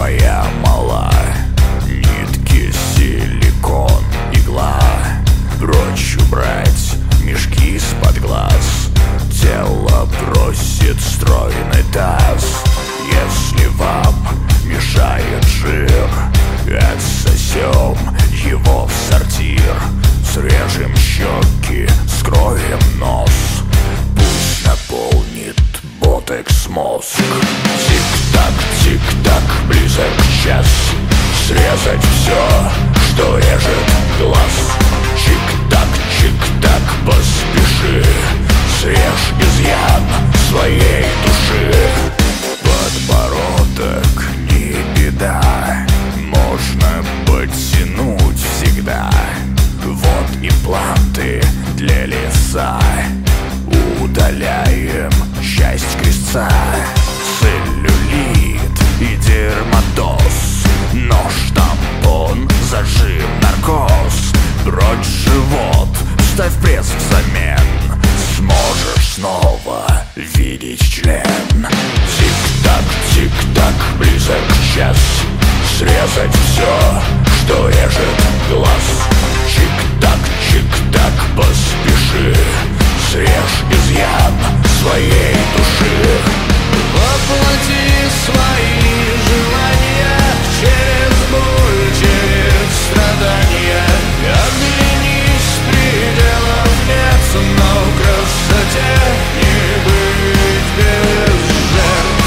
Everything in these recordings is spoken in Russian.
твоя мала. Нитки, силикон, игла. Прочь убрать мешки из-под глаз. Тело просит стройный таз. Если вам мешает жир, отсосем его в сортир. Срежем щеки, скроем нос. Пусть наполнит ботекс мозг. Тик-так, тик-так, близок час. Срезать все, что режет глаз. Чик-так, чик-так, поспеши. Срежь изъян своей души. Подбородок не беда, можно подтянуть всегда. Вот импланты для лица. Удаляем часть крестца. Целлюлит и дерматоз. Нож, тампон, зажим, наркоз. Прочь живот, ставь пресс взамен. Сможешь снова видеть член. Тик-так, тик-так, близок час. Срезать все, что режет глаз. Чик-так, чик-так, поспеши. Срежь изъян своей души. Воплоти свои желания через боль, через страдания. Оглянись, пределов нет, но в красоте не быть без жертв.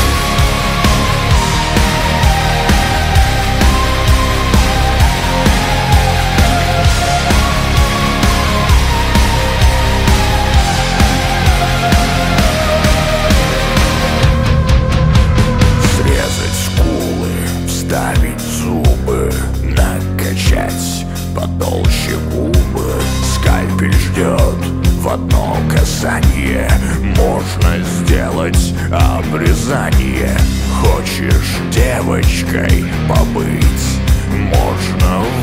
Вставить зубы, накачать потолще губы. Скальпель ждет в одно касание. Можно сделать обрезание. Хочешь девочкой побыть? Можно